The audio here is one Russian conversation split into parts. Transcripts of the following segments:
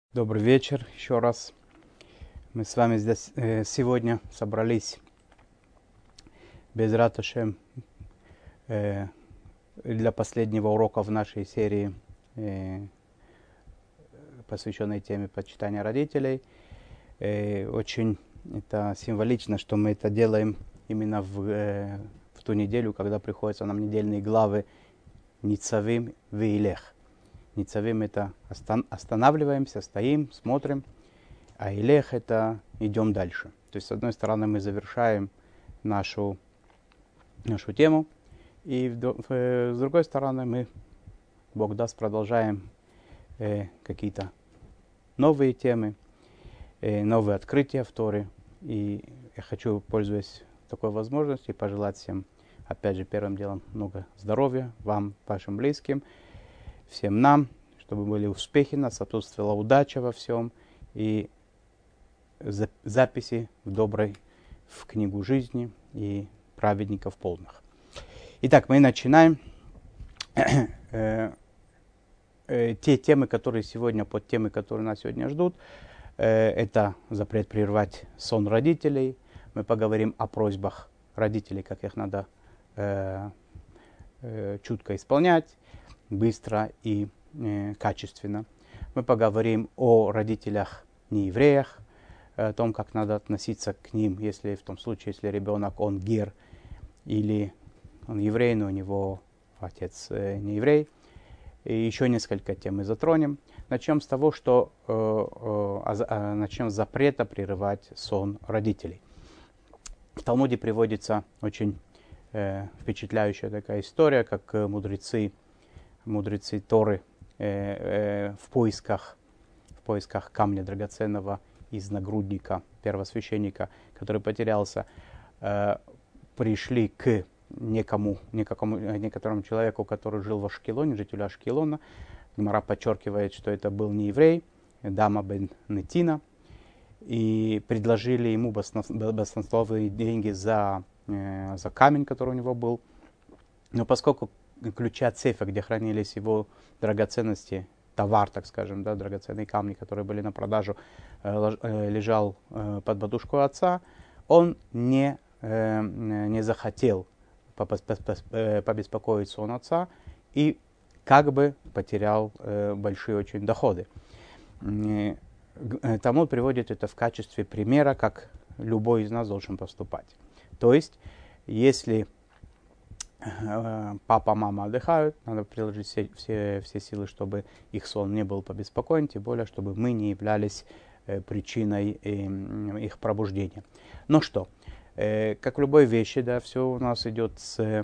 Добрый вечер еще раз. Мы с вами здесь сегодня собрались Безрат Ашем для последнего урока в нашей серии, посвященной теме почитания родителей. Очень это символично, что мы это делаем именно в ту неделю, когда приходятся нам недельные главы Ницавим Веилех. Ницавим — это останавливаемся, стоим, смотрим, а Илех — это идем дальше. То есть, с одной стороны, мы завершаем нашу тему, и с другой стороны, мы, Бог даст, продолжаем какие-то новые темы, новые открытия в Торе. И я хочу, пользуясь такой возможностью, пожелать всем, опять же, первым делом много здоровья вам, вашим близким, всем нам, чтобы были успехи, нас сопутствовала удача во всем и записи в книгу жизни и праведников полных. Итак, мы начинаем те темы, которые сегодня, подтемы, которые нас сегодня ждут. Это запрет прервать сон родителей. Мы поговорим о просьбах родителей, как их надо чутко исполнять, быстро и качественно. Мы поговорим о родителях неевреях, о том, как надо относиться к ним, если в том случае, если ребенок, он гер, или он еврей, но у него отец не еврей. И еще несколько тем мы затронем. Начнем с того, что начнем с запрета прерывать сон родителей. В Талмуде приводится очень впечатляющая такая история, как мудрецы Торы в поисках камня драгоценного из нагрудника первосвященника, который потерялся, пришли к некоторому человеку, который жил в Ашкелоне, жителю Ашкелона. Гемара подчеркивает, что это был не еврей, Дама бен Нетина, и предложили ему баснословные деньги за камень, который у него был. Но поскольку ключи от сейфа, где хранились его драгоценности, товар, так скажем, да, драгоценные камни, которые были на продажу, лежал под подушку отца, он не захотел побеспокоить сон отца и как бы потерял большие очень доходы. Талмуд приводит это в качестве примера, как любой из нас должен поступать. То есть, если папа, мама отдыхают, надо приложить все силы, чтобы их сон не был побеспокоен, тем более, чтобы мы не являлись причиной их пробуждения. Ну что, как в любой вещи, да, все у нас идет с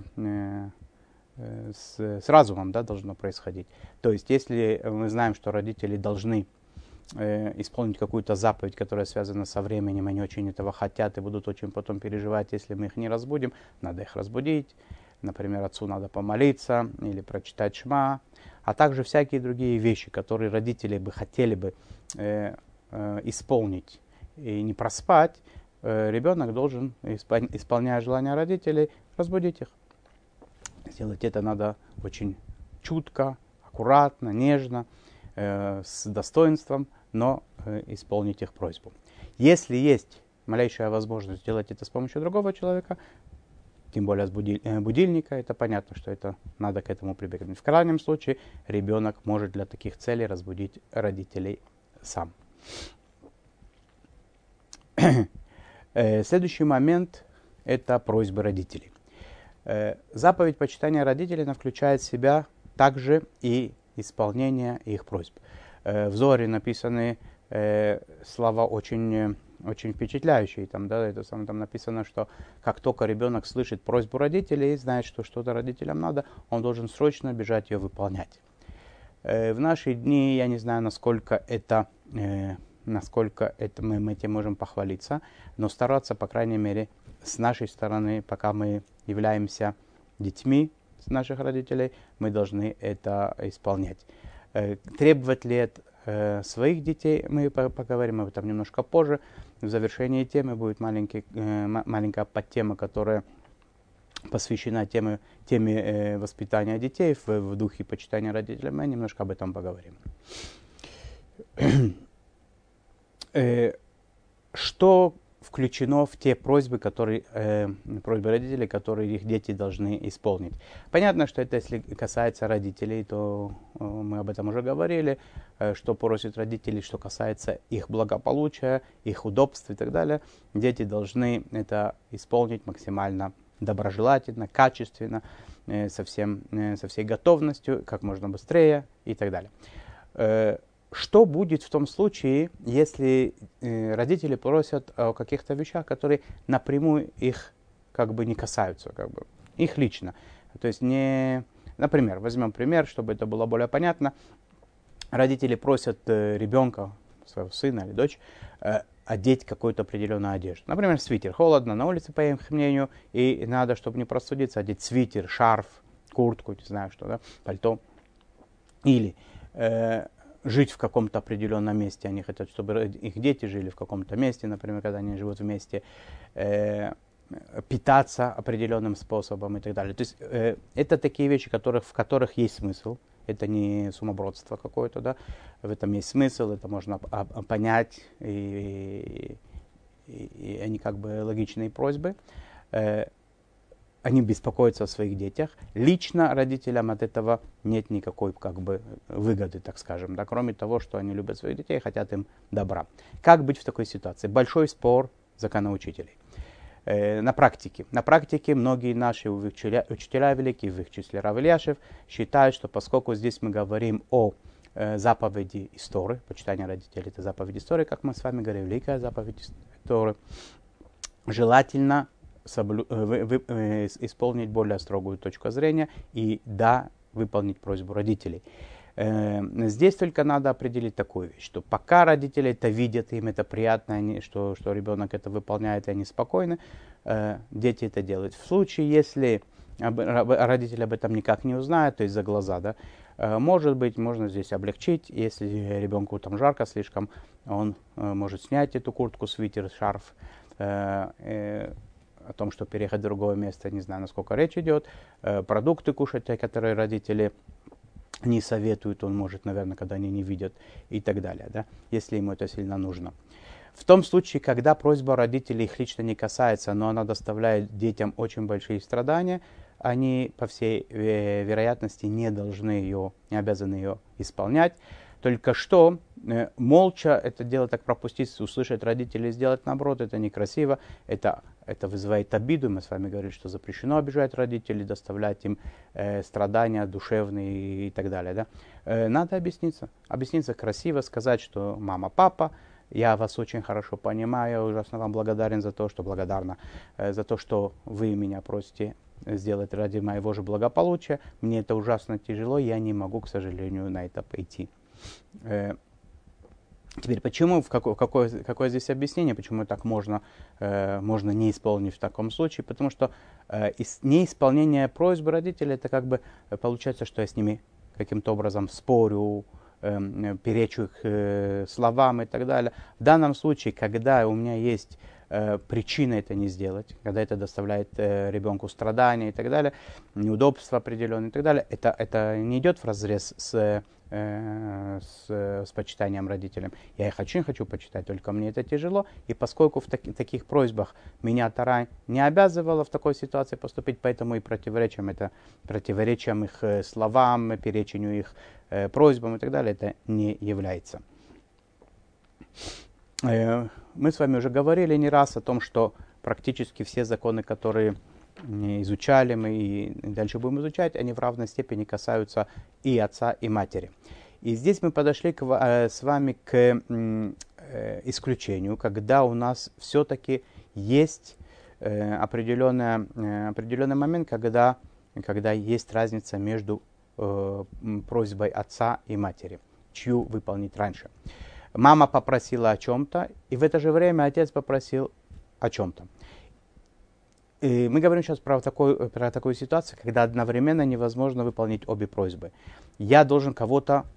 разумом, да, должно происходить. То есть, если мы знаем, что родители должны исполнить какую-то заповедь, которая связана со временем, они очень этого хотят и будут очень потом переживать, если мы их не разбудим, надо их разбудить. Например, отцу надо помолиться или прочитать Шма, а также всякие другие вещи, которые родители бы хотели бы исполнить и не проспать. Ребенок должен, исполняя желания родителей, разбудить их. Сделать это надо очень чутко, аккуратно, нежно, с достоинством, но исполнить их просьбу. Если есть малейшая возможность сделать это с помощью другого человека, тем более с будильника, это понятно, что это надо к этому прибегнуть. В крайнем случае ребенок может для таких целей разбудить родителей сам. Следующий момент – это просьбы родителей. Заповедь почитания родителей, она включает в себя также и исполнение их просьб. В Зоре написаны слова очень впечатляющие. Там написано, что как только ребенок слышит просьбу родителей и знает, что что-то родителям надо, он должен срочно бежать ее выполнять. В наши дни, я не знаю, насколько мы этим можем похвалиться, но стараться, по крайней мере, с нашей стороны, пока мы являемся детьми наших родителей, мы должны это исполнять. Требовать ли это своих детей, мы поговорим об этом немножко позже. В завершении темы будет маленькая подтема, которая посвящена теме воспитания детей в духе почитания родителей. Мы немножко об этом поговорим. Что включено в те просьбы, просьбы родителей, которые их дети должны исполнить? Понятно, что это если касается родителей, то мы об этом уже говорили, что просят родители, что касается их благополучия, их удобств и так далее. Дети должны это исполнить максимально доброжелательно, качественно, со всей готовностью, как можно быстрее и так далее. Что будет в том случае, если родители просят о каких-то вещах, которые напрямую их не касаются, их лично? То есть например, возьмем пример, чтобы это было более понятно. Родители просят ребенка, своего сына или дочь, одеть какую-то определенную одежду. Например, свитер. Холодно на улице, по их мнению, и надо, чтобы не простудиться, одеть свитер, шарф, куртку, не знаю что, да, пальто. Или жить в каком-то определенном месте. Они хотят, чтобы их дети жили в каком-то месте, например, когда они живут вместе, питаться определенным способом и так далее. То есть это такие вещи, в которых есть смысл. Это не сумасбродство какое-то, да. В этом есть смысл, это можно понять, и они логичные просьбы. Они беспокоятся о своих детях. Лично родителям от этого нет никакой выгоды, так скажем, да, кроме того, что они любят своих детей и хотят им добра. Как быть в такой ситуации? Большой спор законоучителей. На практике многие наши учителя великие, в их числе Рав Ильяшев, считают, что поскольку здесь мы говорим о заповеди истории, почитание родителей — это заповедь истории, как мы с вами говорили, великая заповедь истории, желательно исполнить более строгую точку зрения и выполнить просьбу родителей. Здесь только надо определить такую вещь, что пока родители это видят, им это приятно, что ребенок это выполняет, и они спокойны, дети это делают. В случае, если родители об этом никак не узнают, то есть за глаза, да, может быть, можно здесь облегчить. Если ребенку там жарко слишком, он может снять эту куртку, свитер, шарф, о том, что переехать в другое место, не знаю, насколько речь идет, продукты кушать, которые родители не советуют, он может, наверное, когда они не видят и так далее, да, если ему это сильно нужно. В том случае, когда просьба родителей их лично не касается, но она доставляет детям очень большие страдания, они, по всей вероятности, не обязаны ее исполнять. Только что молча это дело так пропустить, услышать родителей, сделать наоборот, это некрасиво, это вызывает обиду. Мы с вами говорили, что запрещено обижать родителей, доставлять им страдания душевные и так далее. Да? Надо объясниться красиво, сказать, что мама, папа, я вас очень хорошо понимаю, я ужасно вам благодарна за то, что вы меня просите сделать ради моего же благополучия. Мне это ужасно тяжело, я не могу, к сожалению, на это пойти. Теперь, какое здесь объяснение, почему так можно не исполнить в таком случае? Потому что неисполнение просьбы родителей, это получается, что я с ними каким-то образом спорю, перечу их словам и так далее. В данном случае, когда у меня есть причина это не сделать, когда это доставляет ребенку страдания и так далее, неудобства определенные и так далее, это не идет вразрез с почитанием родителям. Я их очень хочу почитать, только мне это тяжело. И поскольку в таких просьбах меня Тора не обязывала в такой ситуации поступить, поэтому и противоречием их словам, перечению их просьбам и так далее, это не является. Мы с вами уже говорили не раз о том, что практически все законы, которые изучали мы и дальше будем изучать, они в равной степени касаются и отца, и матери. И здесь мы подошли с вами к исключению, когда у нас все-таки есть определенный момент, когда есть разница между просьбой отца и матери, чью выполнить раньше. Мама попросила о чем-то, и в это же время отец попросил о чем-то. И мы говорим сейчас про такую ситуацию, когда одновременно невозможно выполнить обе просьбы. Я должен кого-то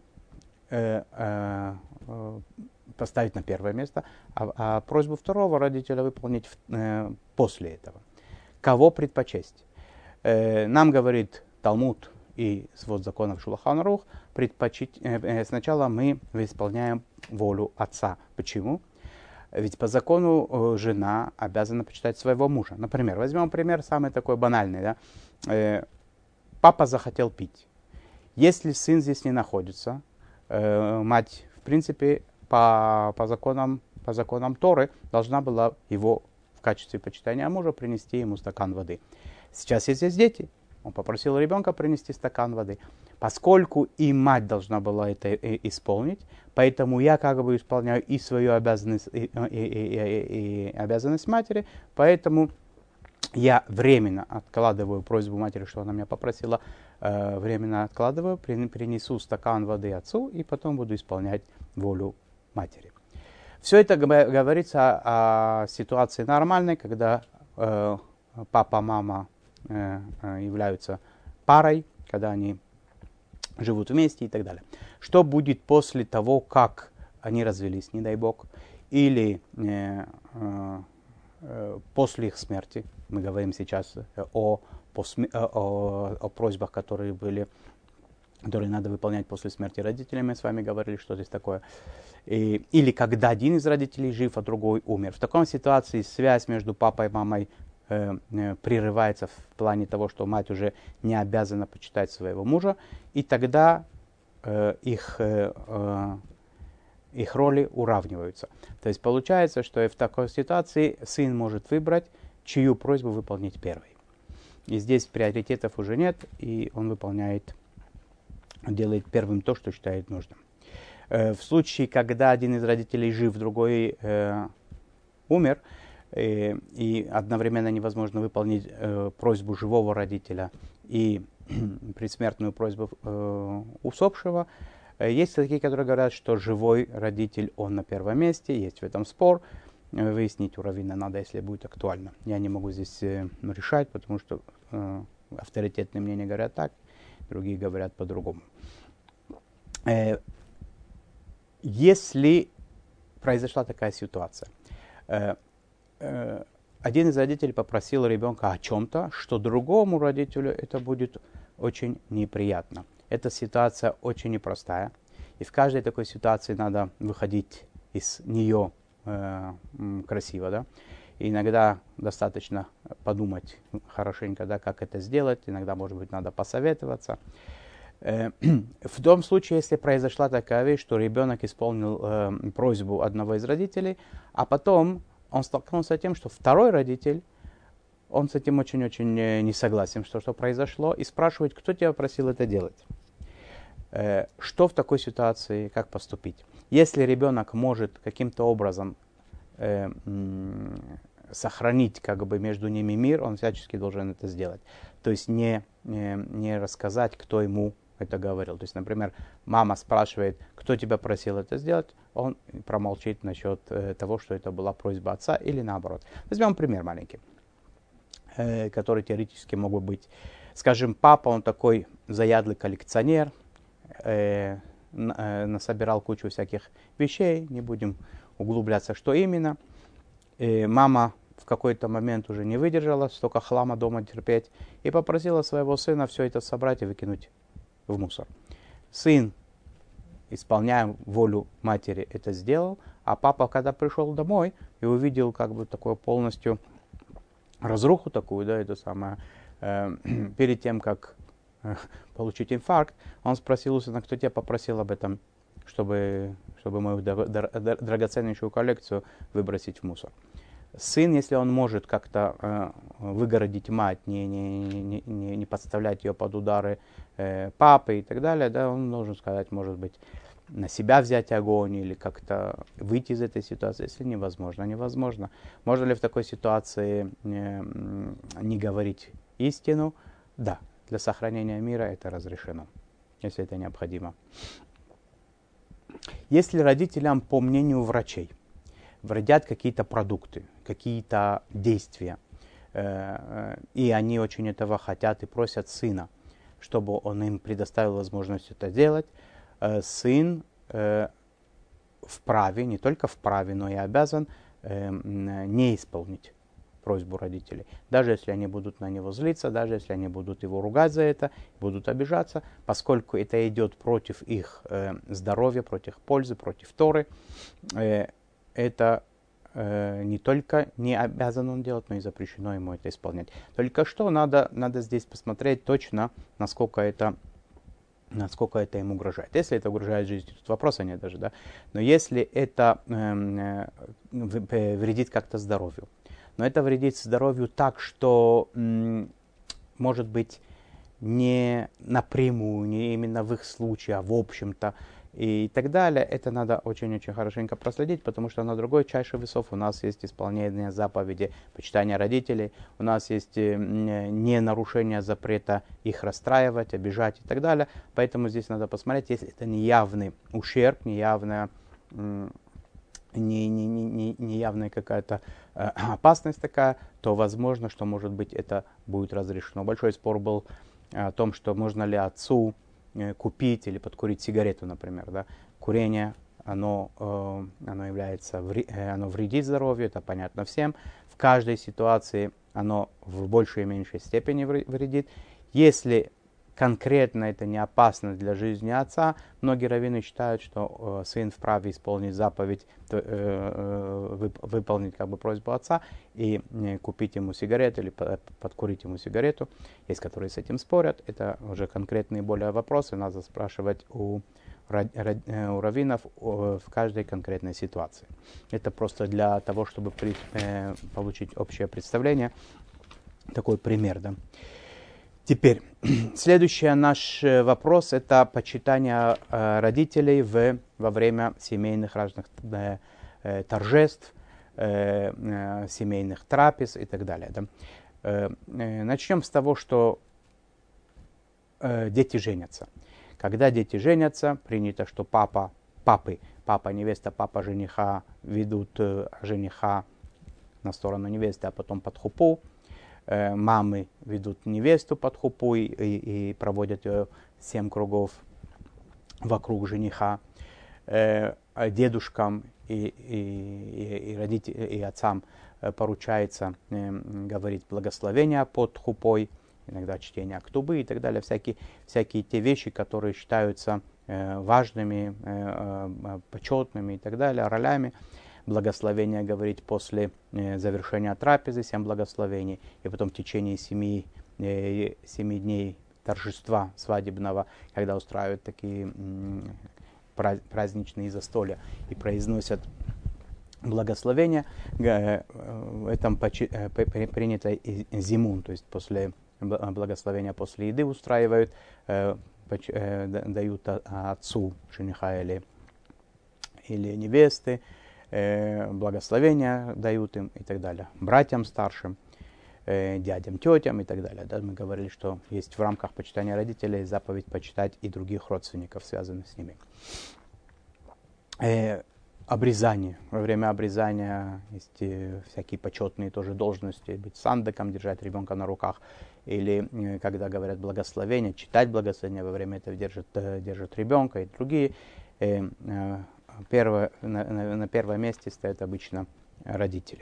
поставить на первое место, а просьбу второго родителя выполнить после этого. Кого предпочесть? Нам говорит Талмуд и свод законов Шулахан Арух, сначала мы исполняем волю отца. Почему? Ведь по закону жена обязана почитать своего мужа. Например, возьмем пример самый такой банальный. Да? Папа захотел пить. Если сын здесь не находится, мать, в принципе, по законам Торы должна была его в качестве почитания мужа принести ему стакан воды. Сейчас есть здесь дети. Он попросил ребенка принести стакан воды. Поскольку и мать должна была это исполнить, поэтому я как бы исполняю и свою обязанность, и обязанность матери, поэтому я временно откладываю просьбу матери, что она меня попросила, временно откладываю, принесу стакан воды отцу и потом буду исполнять волю матери. Все это говорится о ситуации нормальной, когда папа, мама являются парой, когда они живут вместе и так далее. Что будет после того, как они развелись, не дай бог, или после их смерти? Мы говорим сейчас о просьбах, которые надо выполнять после смерти родителей. Мы с вами говорили, что здесь такое. Или когда один из родителей жив, а другой умер. В такой ситуации связь между папой и мамой прерывается в плане того, что мать уже не обязана почитать своего мужа, и тогда их роли уравниваются. То есть получается, что и в такой ситуации сын может выбрать, чью просьбу выполнить первой. И здесь приоритетов уже нет, и он делает первым то, что считает нужным. В случае, когда один из родителей жив, другой умер, и одновременно невозможно выполнить просьбу живого родителя и предсмертную просьбу усопшего, есть такие, которые говорят, что живой родитель, он на первом месте, есть в этом спор. Выяснить у раввина надо, если будет актуально. Я не могу здесь решать, потому что авторитетные мнения говорят так, другие говорят по-другому. Если произошла такая ситуация, один из родителей попросил ребенка о чем-то, что другому родителю это будет очень неприятно. Эта ситуация очень непростая, и в каждой такой ситуации надо выходить из нее красиво, да. И иногда достаточно подумать хорошенько, да, как это сделать. Иногда, может быть, надо посоветоваться. В том случае, если произошла такая вещь, что ребенок исполнил просьбу одного из родителей, а потом он столкнулся с тем, что второй родитель, он с этим очень-очень не согласен, что произошло, и спрашивает, кто тебя просил это делать. Что в такой ситуации, как поступить? Если ребенок может каким-то образом сохранить как бы между ними мир, он всячески должен это сделать. То есть не рассказать, кто ему это говорил. То есть, например, мама спрашивает, кто тебя просил это сделать, он промолчит насчет того, что это была просьба отца, или наоборот. Возьмем пример маленький, который теоретически мог бы быть. Скажем, папа, он такой заядлый коллекционер, насобирал кучу всяких вещей, не будем углубляться, что именно. Мама в какой-то момент уже не выдержала, столько хлама дома терпеть, и попросила своего сына все это собрать и выкинуть в мусор. Сын, исполняя волю матери, это сделал, а папа, когда пришел домой и увидел как бы такую полностью разруху такую, да, это самое, перед тем, как получить инфаркт, он спросил у сына, кто тебя попросил об этом, чтобы мою драгоценнейшую коллекцию выбросить в мусор. Сын, если он может как-то выгородить мать, не подставлять ее под удары папы и так далее, да, он должен сказать, может быть, на себя взять огонь или как-то выйти из этой ситуации. Если невозможно, невозможно. Можно ли в такой ситуации не говорить истину? Да, для сохранения мира это разрешено, если это необходимо. Если родителям, по мнению врачей, вредят какие-то продукты, какие-то действия, и они очень этого хотят и просят сына, чтобы он им предоставил возможность это делать, сын вправе, не только вправе, но и обязан не исполнить просьбу родителей. Даже если они будут на него злиться, даже если они будут его ругать за это, будут обижаться, поскольку это идет против их здоровья, против их пользы, против Торы, это не только не обязан он делать, но и запрещено ему это исполнять. Только что надо здесь посмотреть точно, насколько это им угрожает. Если это угрожает жизни, тут вопроса нет даже, да. Но если это вредит как-то здоровью, но это вредит здоровью так, что, может быть, не напрямую, не именно в их случае, а в общем-то, и так далее, это надо очень-очень хорошенько проследить, потому что на другой чаше весов у нас есть исполнение заповеди почитания родителей, у нас есть не нарушение запрета их расстраивать, обижать и так далее. Поэтому здесь надо посмотреть, если это неявный ущерб, неявная какая-то опасность такая, то возможно, что, может быть, это будет разрешено. Большой спор был о том, что можно ли отцу купить или подкурить сигарету, например. Да? Курение, оно вредит здоровью, это понятно всем. В каждой ситуации оно в большей и меньшей степени вредит. Если конкретно это не опасно для жизни отца, многие раввины считают, что сын вправе исполнить заповедь, выполнить просьбу отца и купить ему сигарету или подкурить ему сигарету. Есть, которые с этим спорят. Это уже конкретные более вопросы. Надо спрашивать у раввинов в каждой конкретной ситуации. Это просто для того, чтобы получить общее представление. Такой пример, да. Теперь, следующий наш вопрос – это почитание родителей во время семейных разных торжеств, семейных трапез и так далее. Да? Начнем с того, что дети женятся. Когда дети женятся, принято, что папа невеста, папа жениха ведут жениха на сторону невесты, а потом под хупу. Мамы ведут невесту под хупу и проводят ее 7 кругов вокруг жениха. Дедушкам и отцам поручается говорить благословения под хупой, иногда чтение актубы и так далее, всякие те вещи, которые считаются важными, почетными и так далее, ролями. Благословение говорить после завершения трапезы, 7 благословений, и потом в течение 7 дней торжества свадебного, когда устраивают такие праздничные застолья и произносят благословение. Это принято зимун, то есть после благословения, после еды устраивают, дают отцу жениха или невесты, благословения дают им и так далее. Братьям старшим, дядям, тетям и так далее. Да, мы говорили, что есть в рамках почитания родителей заповедь почитать и других родственников, связанных с ними. Обрезание. Во время обрезания есть всякие почетные тоже должности. Быть сандаком, держать ребенка на руках. Или, когда говорят благословение, читать благословение, во время этого держат ребенка и другие. На первом месте стоят обычно родители.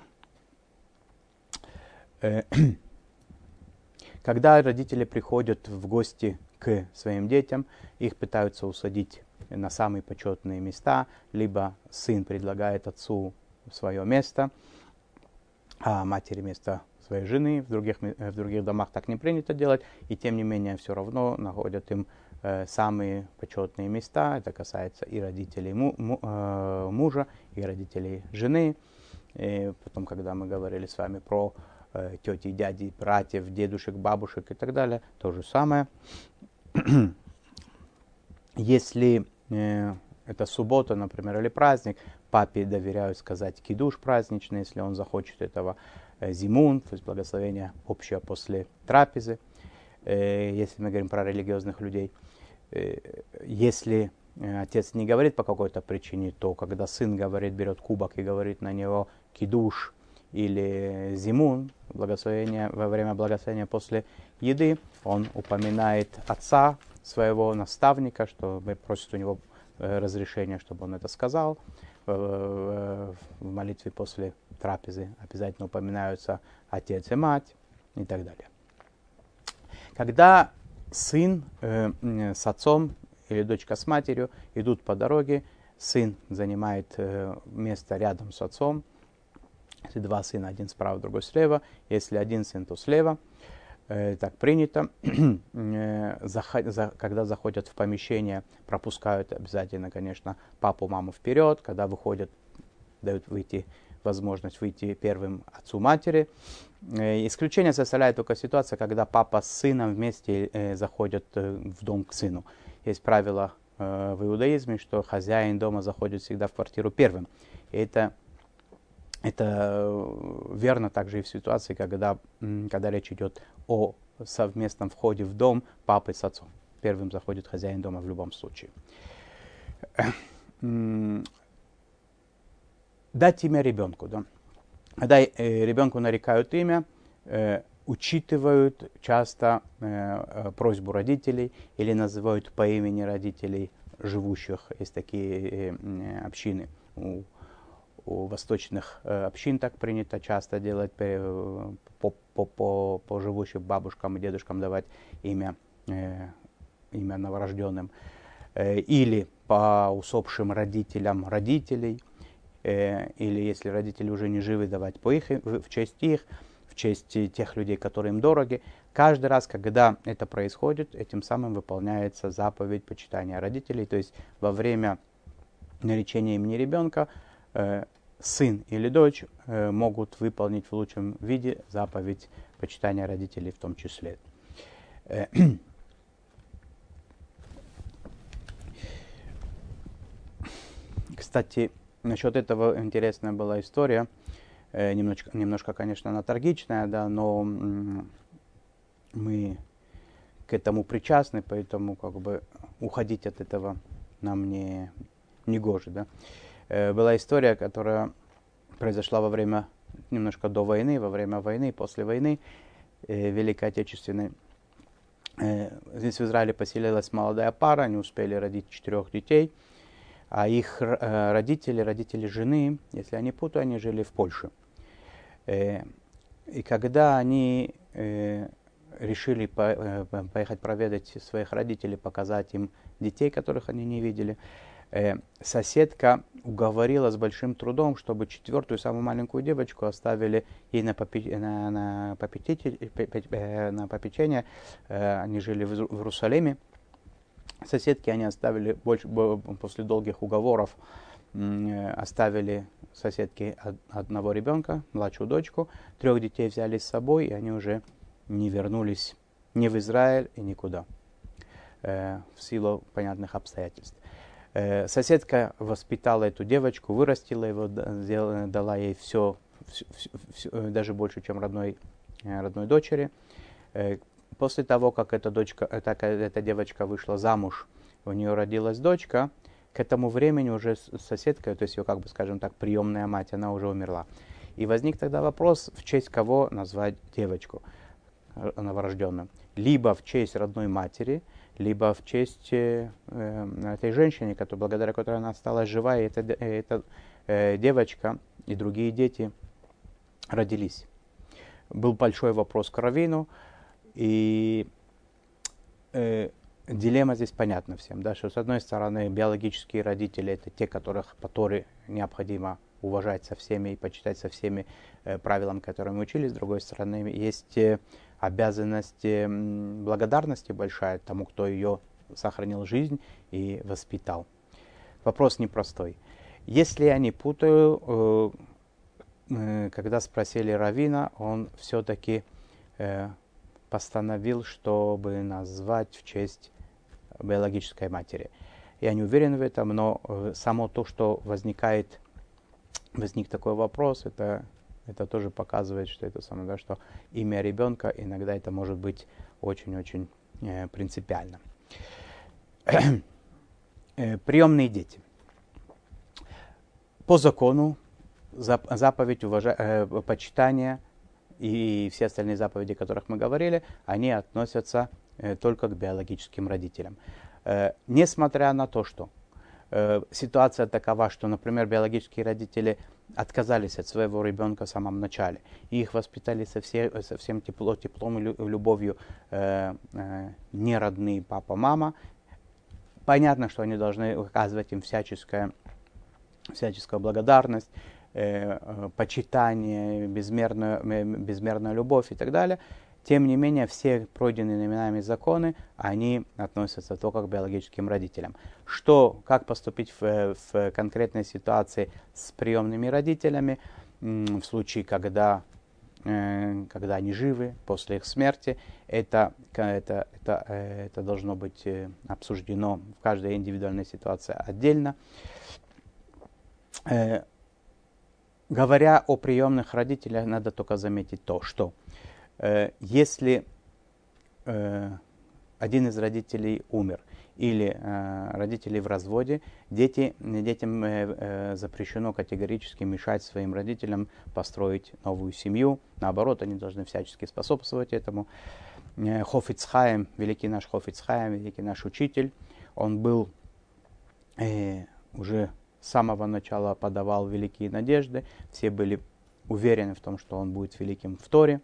Когда родители приходят в гости к своим детям, их пытаются усадить на самые почетные места, либо сын предлагает отцу свое место, а матери место своей жены. В других домах так не принято делать, и тем не менее все равно находят им самые почетные места. Это касается и родителей мужа, и родителей жены. И потом, когда мы говорили с вами про тети, дяди, братьев, дедушек, бабушек и так далее, то же самое. Если это суббота, например, или праздник, папе доверяют сказать кидуш праздничный, если он захочет этого, зимун, то есть благословение общее после трапезы, если мы говорим про религиозных людей. Если отец не говорит по какой-то причине, то когда сын говорит, берет кубок и говорит на него кидуш или зимун, благословение, во время благословения после еды, он упоминает отца, своего наставника, что просит у него разрешения, чтобы он это сказал в молитве после трапезы обязательно упоминаются отец и мать и так далее. Когда сын с отцом или дочка с матерью идут по дороге, сын занимает место рядом с отцом. Если два сына, один справа, другой слева. Если один сын, то слева. Так принято. Когда заходят в помещение, пропускают обязательно, конечно, папу, маму вперед. Когда выходят, дают возможность выйти первым отцу, матери. Исключение составляет только ситуация, когда папа с сыном вместе заходят в дом к сыну. Есть правило в иудаизме, что хозяин дома заходит всегда в квартиру первым. И это верно также и в ситуации, когда речь идет о совместном входе в дом папы с отцом. Первым заходит хозяин дома в любом случае. Дать имя ребенку. Да? Когда ребенку нарекают имя, учитывают часто просьбу родителей или называют по имени родителей живущих. Есть такие общины. У восточных общин так принято часто делать, по живущим бабушкам и дедушкам давать имя новорожденным. Или по усопшим родителям родителей. Или если родители уже не живы, давать в честь их, в честь тех людей, которые им дороги. Каждый раз, когда это происходит, этим самым выполняется заповедь почитания родителей. То есть во время наречения имени ребенка сын или дочь могут выполнить в лучшем виде заповедь почитания родителей в том числе. Кстати, насчет этого интересная была история. Немножко, конечно, она трагичная, да, но мы к этому причастны, поэтому как бы уходить от этого нам не гоже. Да. Была история, которая произошла немножко до войны, во время войны, после войны Великой Отечественной. Здесь в Израиле поселилась молодая пара, они успели родить 4 детей, а их родители жены, если я не путаю, они жили в Польше. И когда они решили поехать проведать своих родителей, показать им детей, которых они не видели, соседка уговорила с большим трудом, чтобы 4-ю, самую маленькую девочку оставили ей на попечение. Они жили в Иерусалиме. Соседки они оставили, после долгих уговоров, оставили соседки одного ребенка, младшую дочку. 3 детей взяли с собой, и они уже не вернулись ни в Израиль и никуда, в силу понятных обстоятельств. Соседка воспитала эту девочку, вырастила его, дала ей все, даже больше, чем родной дочери. После того, как эта девочка вышла замуж, у нее родилась дочка, к этому времени уже соседка, то есть ее, как бы, скажем так, приемная мать, она уже умерла. И возник тогда вопрос, в честь кого назвать девочку новорожденную. Либо в честь родной матери, либо в честь этой женщины, благодаря которой она осталась жива, и эта девочка и другие дети родились. Был большой вопрос к раввину, и дилемма здесь понятна всем, да, что с одной стороны биологические родители — это те, которых по Торе необходимо уважать со всеми и почитать со всеми правилами, которыми мы учились. С другой стороны, есть обязанность благодарности большая тому, кто ее сохранил жизнь и воспитал. Вопрос непростой. Если я не путаю, когда спросили раввина, он все-таки постановил, чтобы назвать в честь биологической матери. Я не уверен в этом, но само то, что возник такой вопрос, это тоже показывает, что это самое, да, что имя ребенка иногда это может быть очень-очень принципиально. Приемные дети. По закону заповедь почитания и все остальные заповеди, о которых мы говорили, они относятся только к биологическим родителям. Несмотря на то, что ситуация такова, что, например, биологические родители отказались от своего ребенка в самом начале, и их воспитали совсем теплом и любовью не родные папа, мама, понятно, что они должны оказывать им всяческую благодарность, почитание, безмерную любовь и так далее. Тем не менее, все пройденные нами законы, они относятся только к биологическим родителям. Как поступить в конкретной ситуации с приемными родителями, в случае, когда они живы, после их смерти, это должно быть обсуждено в каждой индивидуальной ситуации отдельно. Говоря о приемных родителях, надо только заметить то, что если один из родителей умер или родители в разводе, детям запрещено категорически мешать своим родителям построить новую семью. Наоборот, они должны всячески способствовать этому. Хафец Хаим, великий наш Хафец Хаим, великий наш учитель, он был уже с самого начала подавал великие надежды. Все были уверены в том, что он будет великим в Торе.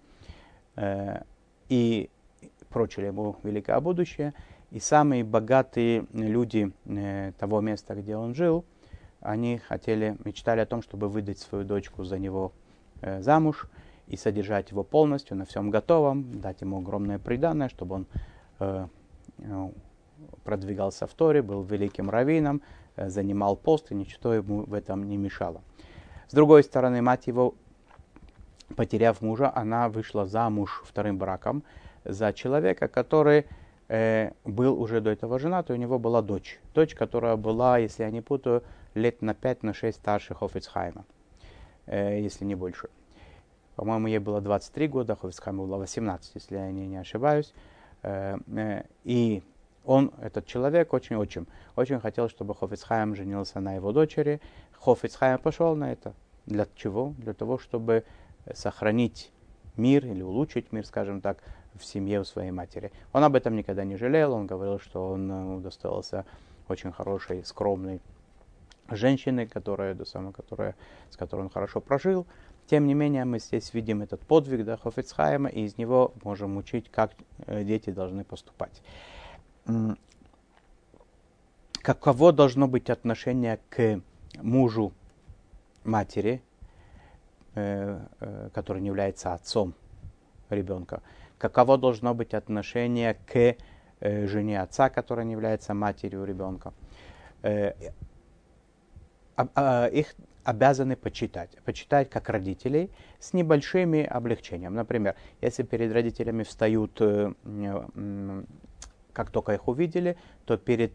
И прочили ему великое будущее. И самые богатые люди того места, где он жил, они мечтали о том, чтобы выдать свою дочку за него замуж и содержать его полностью, на всем готовом, дать ему огромное приданое, чтобы он продвигался в Торе, был великим раввином, занимал пост, и ничто ему в этом не мешало. С другой стороны, мать его, потеряв мужа, она вышла замуж вторым браком за человека, который был уже до этого женат, и у него была дочь. Дочь, которая была, если я не путаю, лет на 5-6 старше Хафец Хаима, если не больше. По-моему, ей было 23 года, Хафец Хаиму было 18, если я не ошибаюсь. И этот человек, очень хотел, чтобы Хафец Хаим женился на его дочери. Хафец Хаим пошел на это. Для чего? Для того, чтобы сохранить мир или улучшить мир, скажем так, в семье у своей матери. Он об этом никогда не жалел, он говорил, что он удостоился очень хорошей, скромной женщины, с которой он хорошо прожил. Тем не менее, мы здесь видим этот подвиг Хафец Хаима, и из него можем учить, как дети должны поступать. Каково должно быть отношение к мужу матери, который не является отцом ребенка? Каково должно быть отношение к жене отца, которая не является матерью ребенка? Их обязаны почитать как родителей с небольшими облегчениями. Например, если перед родителями встают, как только их увидели, то перед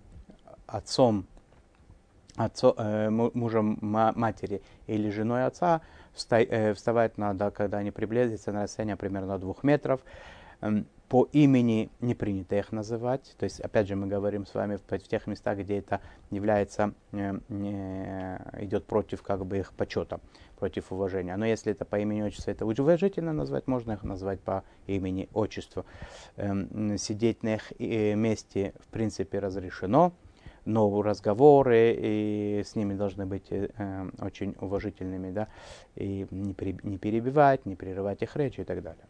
мужем матери или женой отца вставать надо, когда они приблизятся на расстояние примерно 2 метров. По имени не принято их называть. То есть, опять же, мы говорим с вами в тех местах, где это идет против их почета, против уважения. Но если это по имени отчеству, это уважительно назвать, можно их назвать по имени отчеству. Сидеть на их месте в принципе разрешено, но разговоры и с ними должны быть очень уважительными, да, и не перебивать, не прерывать их речь и так далее.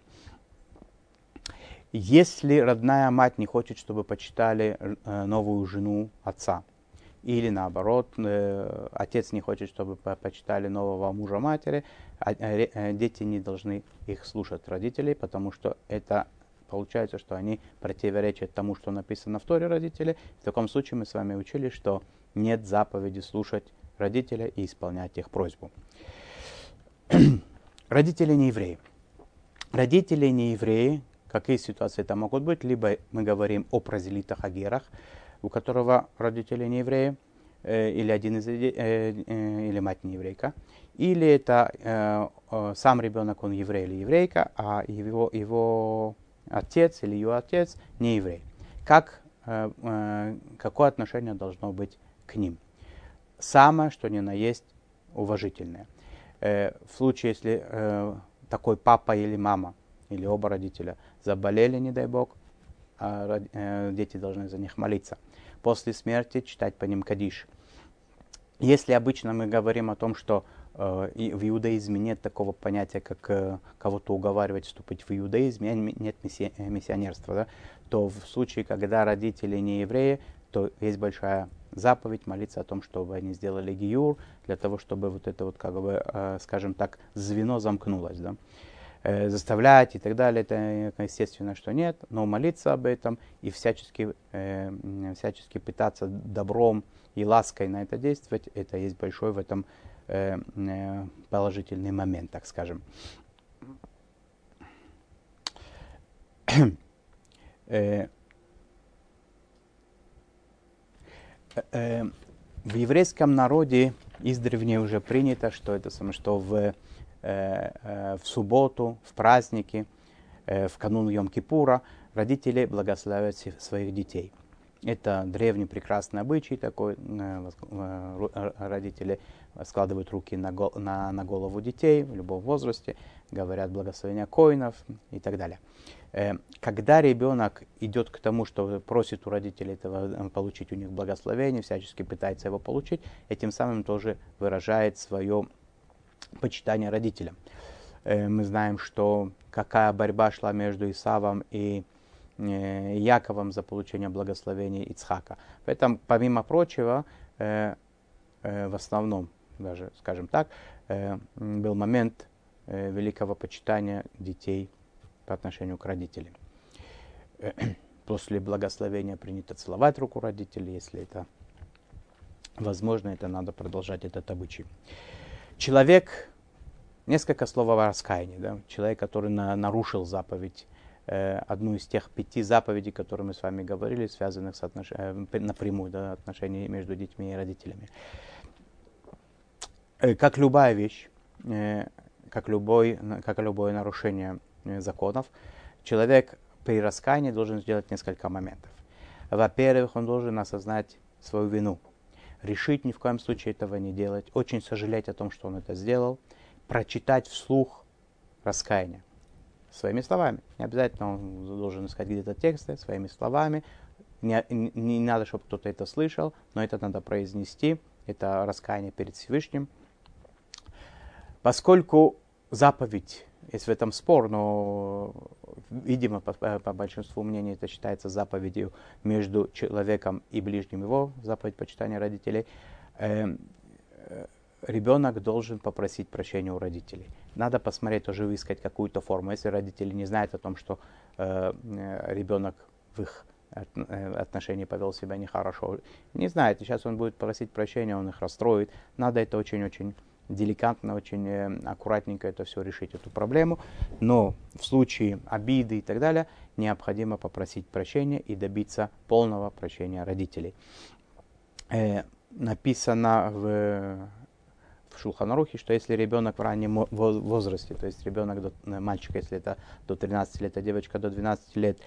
Если родная мать не хочет, чтобы почитали новую жену отца, или наоборот, отец не хочет, чтобы почитали нового мужа матери, дети не должны их слушать, родителей, потому что это получается, что они противоречат тому, что написано в Торе родителей. В таком случае мы с вами учили, что нет заповеди слушать родителя и исполнять их просьбу. Родители не евреи. Родители не евреи. Какие ситуации это могут быть? Либо мы говорим о прозелитах-агерах, у которого родители не евреи, или или мать не еврейка, или это сам ребенок, он еврей или еврейка, а его отец или ее отец не еврей. Какое отношение должно быть к ним? Самое, что ни на есть, уважительное. В случае, если такой папа или мама, или оба родителя заболели, не дай бог, дети должны за них молиться. После смерти читать по ним кадиш. Если обычно мы говорим о том, что и в иудаизме нет такого понятия, как кого-то уговаривать вступить в иудаизм, нет миссионерства, да, то в случае, когда родители не евреи, то есть большая заповедь молиться о том, чтобы они сделали гиюр, для того, чтобы вот это вот, как бы, скажем так, звено замкнулось, да. Заставлять и так далее, это естественно, что нет, но молиться об этом и всячески пытаться добром и лаской на это действовать, это есть большой в этом положительный момент, так скажем. В еврейском народе издревле уже принято, что в субботу, в праздники, в канун Йом-Кипура родители благословляют своих детей. Это древний прекрасный обычай такой. Родители складывают руки на голову детей в любом возрасте, говорят благословения коинов и так далее. Когда ребенок идет к тому, что просит у родителей этого получить у них благословение, всячески пытается его получить, этим самым тоже выражает свое почитание родителям. Мы знаем, что какая борьба шла между Исавом и Яковом за получение благословения Ицхака. Поэтому, помимо прочего, в основном, даже, скажем так, был момент великого почитания детей по отношению к родителям. После благословения принято целовать руку родителей, если это возможно, это надо продолжать этот обычай. Человек, несколько слов о раскаянии, да? Человек, который нарушил заповедь, одну из тех 5 заповедей, которые мы с вами говорили, связанных с напрямую, да, отношений между детьми и родителями. Как любая вещь, как любое нарушение законов, человек при раскаянии должен сделать несколько моментов. Во-первых, он должен осознать свою вину, решить ни в коем случае этого не делать, очень сожалеть о том, что он это сделал, прочитать вслух раскаяние своими словами. Не обязательно он должен искать где-то тексты, своими словами. Не надо, чтобы кто-то это слышал, но это надо произнести. Это раскаяние перед Всевышним. Поскольку заповедь, есть в этом спор, но, видимо, по большинству мнений это считается заповедью между человеком и ближним его, заповедь почитания родителей, ребенок должен попросить прощения у родителей. Надо посмотреть, тоже выискать какую-то форму. Если родители не знают о том, что ребенок в их отношении повел себя нехорошо, не знает, и сейчас он будет просить прощения, он их расстроит. Надо это очень-очень деликатно, очень аккуратненько это все решить, эту проблему. Но в случае обиды и так далее, необходимо попросить прощения и добиться полного прощения родителей. Написано в Шулхан Арухе, что если ребенок в раннем возрасте, то есть ребенок, мальчик, если это до 13 лет, а девочка до 12 лет,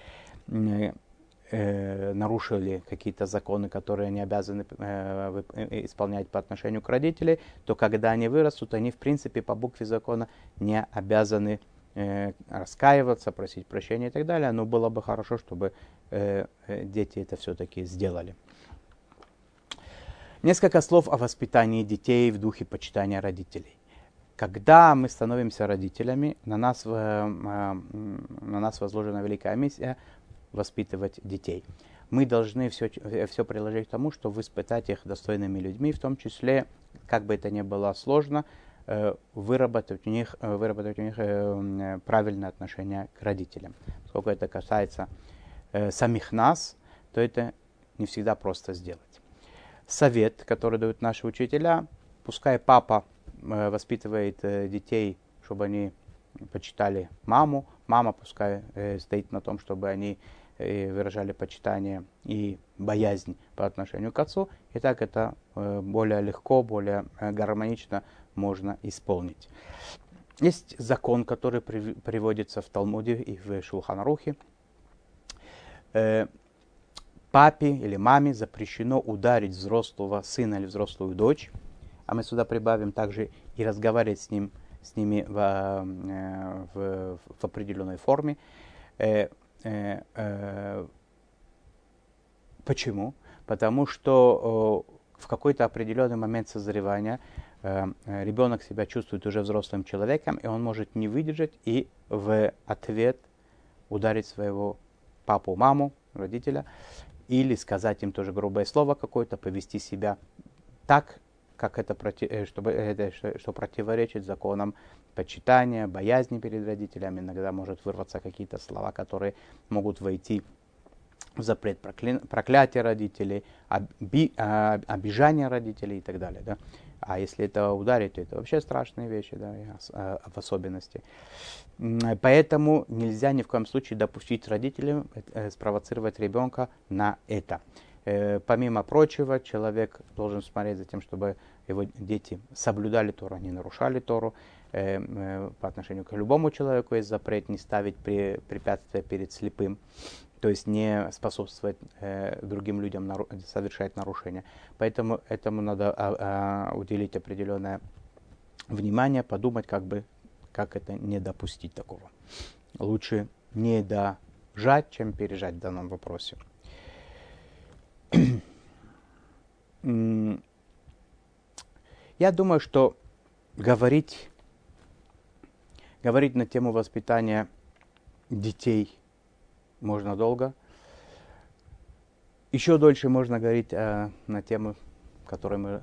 нарушили какие-то законы, которые они обязаны исполнять по отношению к родителям, то когда они вырастут, они в принципе по букве закона не обязаны раскаиваться, просить прощения и так далее. Но было бы хорошо, чтобы дети это все-таки сделали. Несколько слов о воспитании детей в духе почитания родителей. Когда мы становимся родителями, на нас возложена великая миссия воспитывать детей. Мы должны все приложить к тому, чтобы воспитать их достойными людьми, в том числе, как бы это ни было сложно, выработать у них правильное отношение к родителям. Поскольку это касается самих нас, то это не всегда просто сделать. Совет, который дают наши учителя, пускай папа воспитывает детей, чтобы они почитали маму, мама пускай стоит на том, чтобы они выражали почитание и боязнь по отношению к отцу, и так это более легко, более гармонично можно исполнить. Есть закон, который приводится в Талмуде и в Шулхан Арухе. Папе или маме запрещено ударить взрослого сына или взрослую дочь, а мы сюда прибавим также и разговаривать с ними в определенной форме. Почему? Потому что в какой-то определенный момент созревания ребенок себя чувствует уже взрослым человеком, и он может не выдержать и в ответ ударить своего папу, маму, родителя, или сказать им тоже грубое слово какое-то, повести себя так, как что противоречит законам почитания, боязни перед родителями. Иногда может вырваться какие-то слова, которые могут войти в запрет проклятия родителей, обижания родителей и так далее. Да? А если это ударит, то это вообще страшные вещи, да, в особенности. Поэтому нельзя ни в коем случае допустить родителям спровоцировать ребенка на это. Помимо прочего, человек должен смотреть за тем, чтобы его дети соблюдали Тору, не нарушали Тору. По отношению к любому человеку есть запрет не ставить препятствия перед слепым, то есть не способствовать другим людям совершать нарушения. Поэтому этому надо уделить определенное внимание, подумать, как это не допустить такого. Лучше не дожать, чем пережать в данном вопросе. Я думаю, что говорить на тему воспитания детей можно долго. Еще дольше можно говорить на тему, которой мы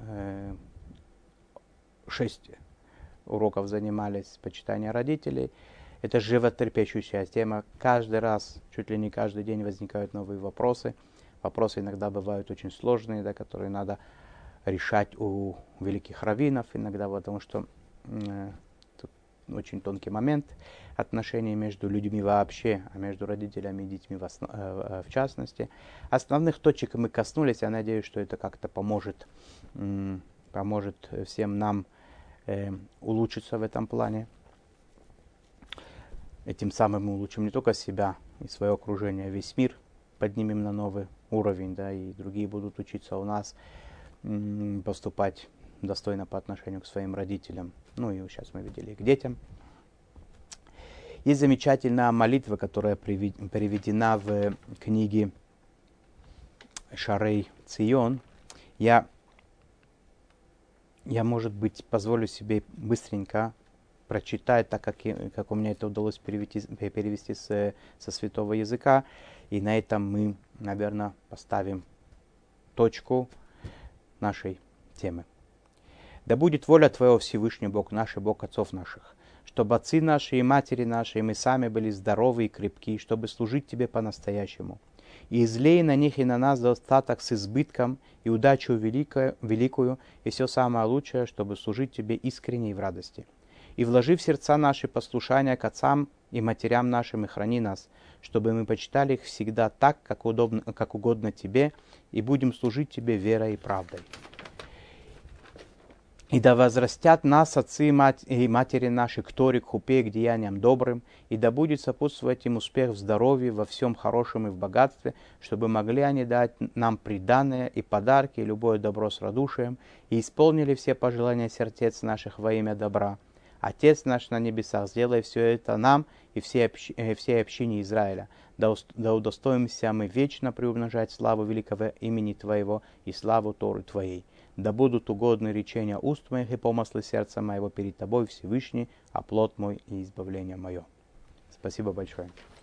6 уроков занимались, почитания родителей. Это животрепещущая тема. Каждый раз, чуть ли не каждый день возникают новые вопросы. Вопросы иногда бывают очень сложные, да, которые надо решать у великих раввинов иногда, потому что тут очень тонкий момент отношений между людьми вообще, а между родителями и детьми в частности. Основных точек мы коснулись, я надеюсь, что это как-то поможет всем нам улучшиться в этом плане. Этим самым мы улучшим не только себя и свое окружение, весь мир поднимем на новый уровень, да, и другие будут учиться у нас поступать достойно по отношению к своим родителям. Ну и сейчас мы видели и к детям. Есть замечательная молитва, которая приведена в книге Шарей Цион. Я, может быть, позволю себе быстренько прочитать, так как у меня это удалось перевести со святого языка. И на этом мы, наверное, поставим точку нашей темы. Да будет воля Твоего, Всевышний Бог наш и Бог отцов наших, чтобы отцы наши и матери наши, и мы сами были здоровы и крепки, чтобы служить Тебе по-настоящему. И излей на них и на нас достаток с избытком и удачу великую, и все самое лучшее, чтобы служить Тебе искренне и в радости. И вложи в сердца наши послушания к отцам и матерям нашим, и храни нас, чтобы мы почитали их всегда так, как угодно Тебе, и будем служить Тебе верой и правдой. И да возрастят нас отцы и матери наши к Торе, к хупе, к деяниям добрым, и да будет сопутствовать им успех в здоровье, во всем хорошем и в богатстве, чтобы могли они дать нам приданое и подарки, и любое добро с радушием, и исполнили все пожелания сердец наших во имя добра. Отец наш на небесах, сделай все это нам и всей общине Израиля. Да удостоимся мы вечно приумножать славу великого имени Твоего и славу Торы Твоей. Да будут угодны речения уст моих и помыслы сердца моего перед Тобой, Всевышний, оплот мой и избавление мое. Спасибо большое.